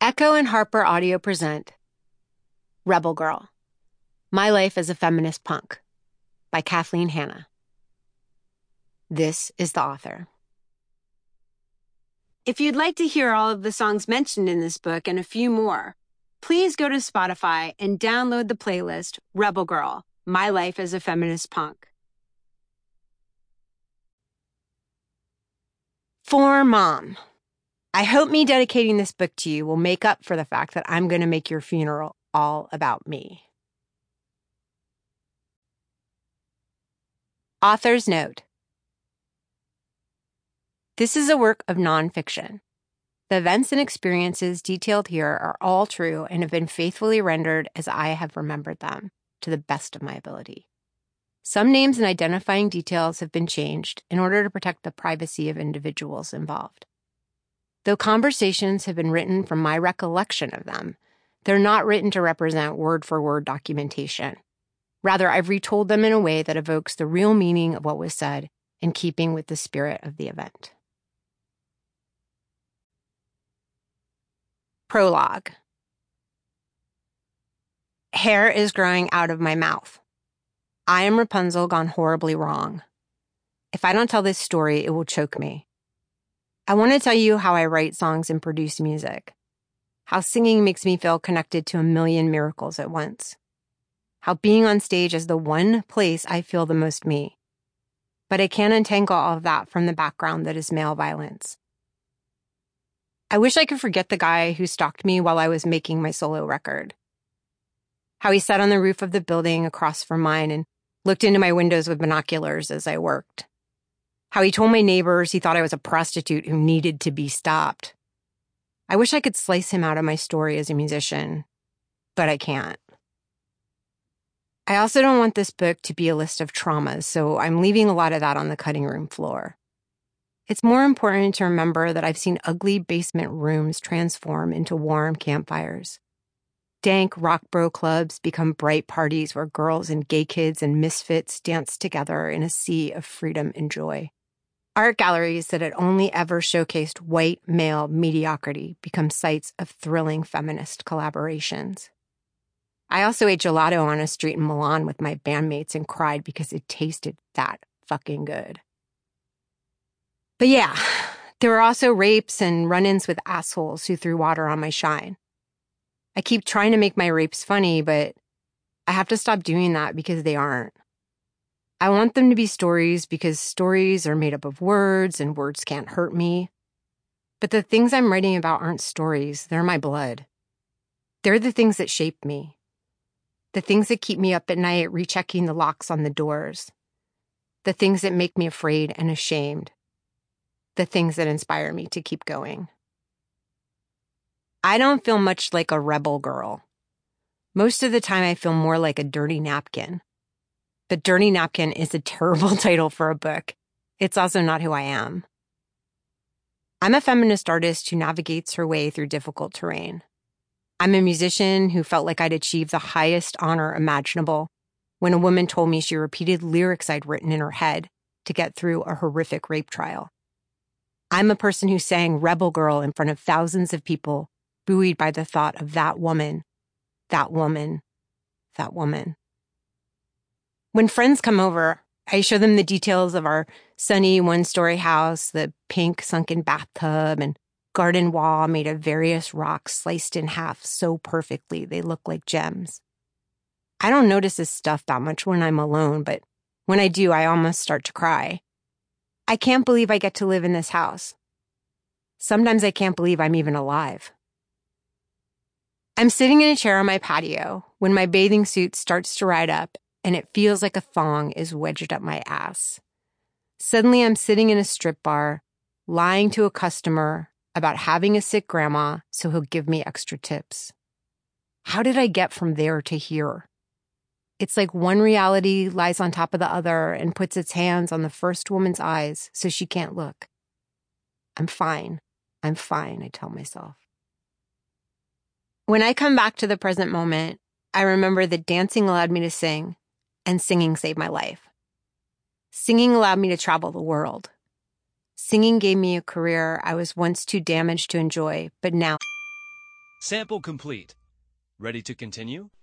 Echo and Harper Audio present Rebel Girl, My Life as a Feminist Punk by Kathleen Hanna. This is the author. If you'd like to hear all of the songs mentioned in this book and a few more, please go to Spotify and download the playlist Rebel Girl, My Life as a Feminist Punk. For Mom, I hope me dedicating this book to you will make up for the fact that I'm going to make your funeral all about me. Author's note. This is a work of nonfiction. The events and experiences detailed here are all true and have been faithfully rendered as I have remembered them, to the best of my ability. Some names and identifying details have been changed in order to protect the privacy of individuals involved. Though conversations have been written from my recollection of them, they're not written to represent word-for-word documentation. Rather, I've retold them in a way that evokes the real meaning of what was said in keeping with the spirit of the event. Prologue. Hair is growing out of my mouth. I am Rapunzel gone horribly wrong. If I don't tell this story, it will choke me. I want to tell you how I write songs and produce music. How singing makes me feel connected to a million miracles at once. How being on stage is the one place I feel the most me. But I can't untangle all of that from the background that is male violence. I wish I could forget the guy who stalked me while I was making my solo record. How he sat on the roof of the building across from mine and looked into my windows with binoculars as I worked. How he told my neighbors he thought I was a prostitute who needed to be stopped. I wish I could slice him out of my story as a musician, but I can't. I also don't want this book to be a list of traumas, so I'm leaving a lot of that on the cutting room floor. It's more important to remember that I've seen ugly basement rooms transform into warm campfires. Dank rock bro clubs become bright parties where girls and gay kids and misfits dance together in a sea of freedom and joy. Art galleries that had only ever showcased white male mediocrity become sites of thrilling feminist collaborations. I also ate gelato on a street in Milan with my bandmates and cried because it tasted that fucking good. But yeah, there were also rapes and run-ins with assholes who threw water on my shine. I keep trying to make my rapes funny, but I have to stop doing that because they aren't. I want them to be stories because stories are made up of words and words can't hurt me. But the things I'm writing about aren't stories, they're my blood. They're the things that shape me. The things that keep me up at night rechecking the locks on the doors. The things that make me afraid and ashamed. The things that inspire me to keep going. I don't feel much like a rebel girl. Most of the time I feel more like a dirty napkin. But Dirty Napkin is a terrible title for a book. It's also not who I am. I'm a feminist artist who navigates her way through difficult terrain. I'm a musician who felt like I'd achieved the highest honor imaginable when a woman told me she repeated lyrics I'd written in her head to get through a horrific rape trial. I'm a person who sang Rebel Girl in front of thousands of people, buoyed by the thought of that woman, that woman, that woman. When friends come over, I show them the details of our sunny one-story house, the pink sunken bathtub, and garden wall made of various rocks sliced in half so perfectly they look like gems. I don't notice this stuff that much when I'm alone, but when I do, I almost start to cry. I can't believe I get to live in this house. Sometimes I can't believe I'm even alive. I'm sitting in a chair on my patio when my bathing suit starts to ride up and it feels like a thong is wedged up my ass. Suddenly, I'm sitting in a strip bar, lying to a customer about having a sick grandma so he'll give me extra tips. How did I get from there to here? It's like one reality lies on top of the other and puts its hands on the first woman's eyes so she can't look. I'm fine, I tell myself. When I come back to the present moment, I remember that dancing allowed me to sing, and singing saved my life. Singing allowed me to travel the world. Singing gave me a career I was once too damaged to enjoy, but now Sample complete. Ready to continue?